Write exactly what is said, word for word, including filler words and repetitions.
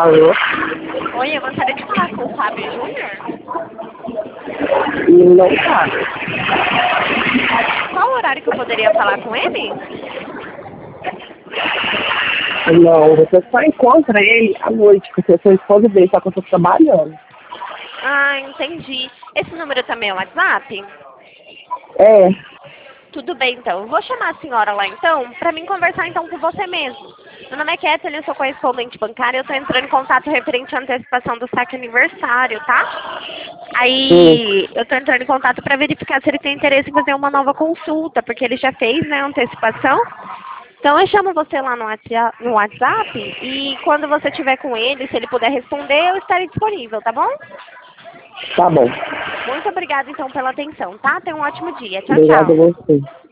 Alô? Oi, eu gostaria de falar com o Fábio Júnior. Não tá. Qual o horário que eu poderia falar com ele? Não, você só encontra ele à noite, porque eu sou esposa dele, só que eu tô trabalhando. Ah, entendi. Esse número também é o WhatsApp? É, Tudo bem, então. Eu vou chamar a senhora lá, então, para mim conversar, então, com você mesmo. Meu nome é Kathleen, eu sou correspondente bancária, eu estou entrando em contato referente à antecipação do saque aniversário, tá? sim. Aí, eu estou entrando em contato para verificar se ele tem interesse em fazer uma nova consulta, porque ele já fez, né, a antecipação. Então, eu chamo você lá no WhatsApp, no WhatsApp e quando você estiver com ele, se ele puder responder, eu estarei disponível, tá bom? Tá bom. Muito obrigada, então, pela atenção, tá? Tenha um ótimo dia. Tchau, Obrigada a tchau. você.